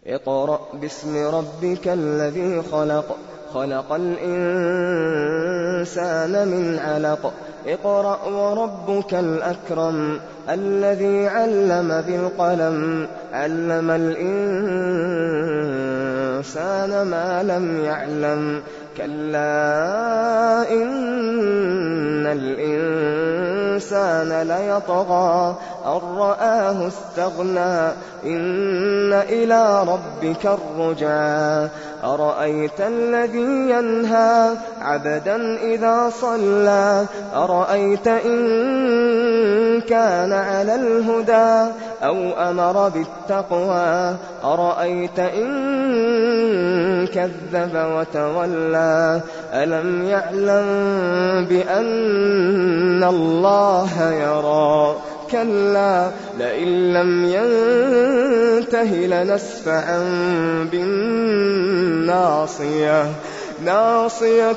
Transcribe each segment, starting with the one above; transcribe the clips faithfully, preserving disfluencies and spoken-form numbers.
اقرأ باسم ربك الذي خلق خلق الإنسان من علق اقرأ وربك الأكرم الذي علم بالقلم علم الإنسان ما لم يعلم كلا إن الإنسان ليطغى أن رآه استغنى إن إلى ربك الرجعى أرأيت الذي ينهى عبدا إذا صلى أرأيت إن كان على الهدى أو أمر بالتقوى أرأيت إن كذب وتولى ألم يعلم بأن الله يرى كلا لئن لم ينته لنسفعا بالناصية ناصية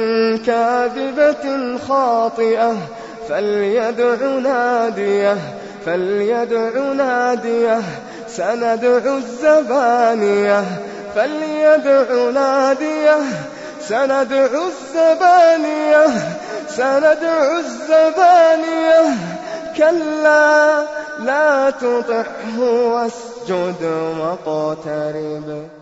كاذبة خاطئة فليدع ناديه فليدع ناديه سندع الزبانية فليدع ناديه سندع الزبانية سندع الزبانية كلا لا تطعه واسجد واقترب